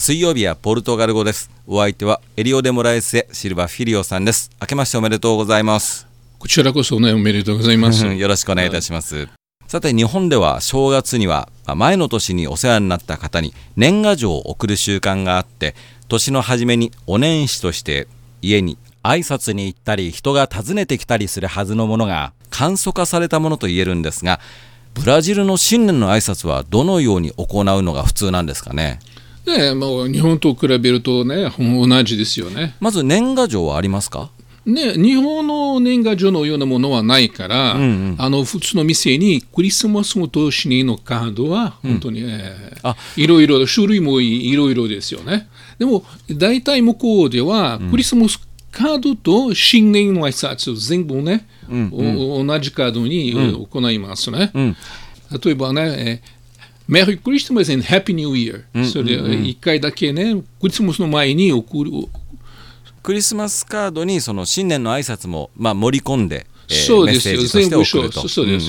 水曜日はポルトガル語です。お相手はエリオデモラエスエシルバフィリオさんです。明けましておめでとうございます。 こちらこそね、おめでとうございます。 よろしくお願いいたします。さて、日本では正月には前の年にお世話になった方に年賀状を送る習慣があって、年の初めにお年始として家に挨拶に行ったり人が訪ねてきたりするはずのものが簡素化されたものと言えるんですが、ブラジルの新年の挨拶はどのように行うのが普通なんですかね。 もう日本と比べるとね、同じですよね。 まず年賀状はありますか？ 日本の年賀状のようなものはないから、普通の店にクリスマスと新年のカードは本当に、いろいろ種類もいろいろですよね。でも大体向こうではクリスマスカードと新年の挨拶全部ね、同じカードに行いますね。例えばね、メリークリスマス and Happy New Year、それ1回だけね、クリスマスの前に送る。 クリスマスカードにその新年の挨拶も盛り込んで、 そうですよ、 メッセージとして送ると。 そうです。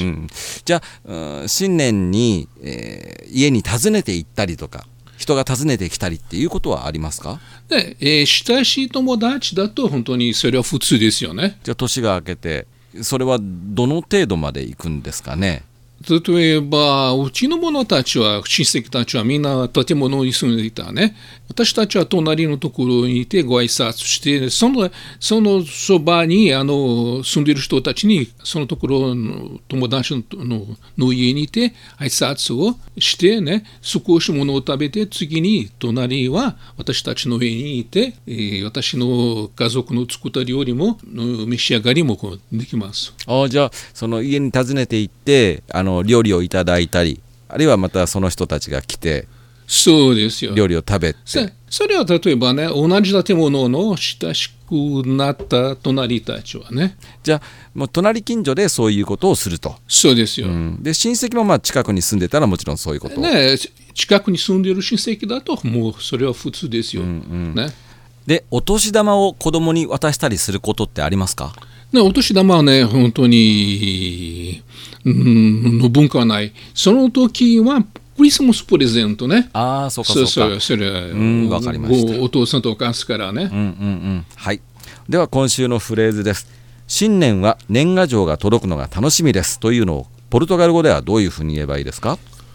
じゃあ、新年に、家に訪ねて行ったりとか人が訪ねてきたりっていうことはありますか？ 親しい友達だと本当にそれは普通ですよね。 じゃあ年が明けてそれはどの程度まで行くんですかね？ 例えばうちの者たちは親戚たちはみんな建物に住んでいたね。私たちは隣のところにいてご挨拶して、そのそばに住んでいる人たちにそのところの友達の家にいて挨拶をしてね、少しものを食べて、次に隣は私たちの家にいて、私の家族の作った料理も召し上がりもできます。 じゃあその家に訪ねて行って料理をいただいたり、あるいはまたその人たちが来てそうですよ、 料理を食べて、 それは例えばね、同じ建物の親しくなった隣たちはね、 じゃあもう隣近所でそういうことをすると。 そうですよ、 で親戚も近くに住んでたらもちろんそういうことを、 近くに住んでいる親戚だともうそれは普通ですよ、 でお年玉を子供に渡したりすることってありますか？ お年玉はね、本当にの文化はない。その時はクリスマスプレゼントね。 そうか。それわかりました。 お父さんとお母さんからね。 はい。では今週のフレーズです。新年は年賀状が届くのが楽しみですというのをポルトガル語ではどういうふうに言えばいいですか？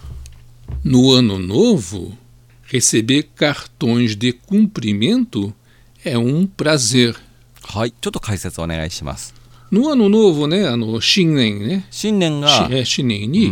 No ano novo, receber cartões de cumprimento é prazer。 はい、ちょっと解説お願いします。 No ano novo ね、新年ね。 新年が新年に、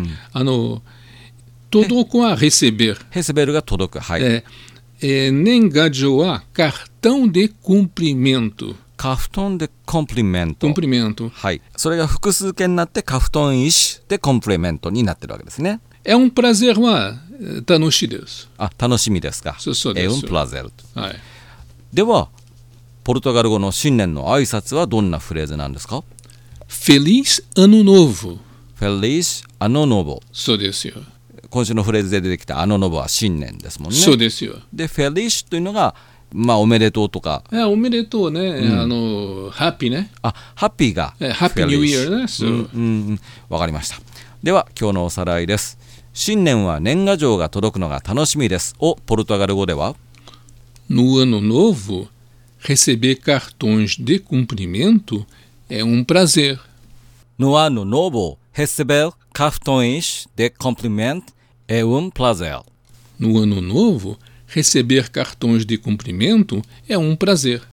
届くは receber。 receber が届く。はい。 年賀状は cartão de cumprimento。 カフトンでコンプリメント。はい。それが複数形になってカフトンイシでコンプリメントになってるわけですね。 É prazer は楽しいです。 楽しみですか。 そうです。 prazer と。 はい。 ではポルトガル語の新年の挨拶はどんなフレーズなんですか？ Feliz Ano Novo。 Feliz Ano Novo。 そうですよ。 今週のフレーズで出てきたAno Novoは新年ですもんね。 そうですよ。 で Feliz というのがおめでとうとか。 おめでとうね。ハッピーね。 ハッピーがハッピーニューイヤーね。 わかりました。では今日のおさらいです。新年は年賀状が届くのが楽しみですをポルトガル語では No ano novo receber cartões de cumprimento é prazer. No ano novo, receber cartões de cumprimento é prazer. No ano novo, receber cartões de cumprimento é prazer.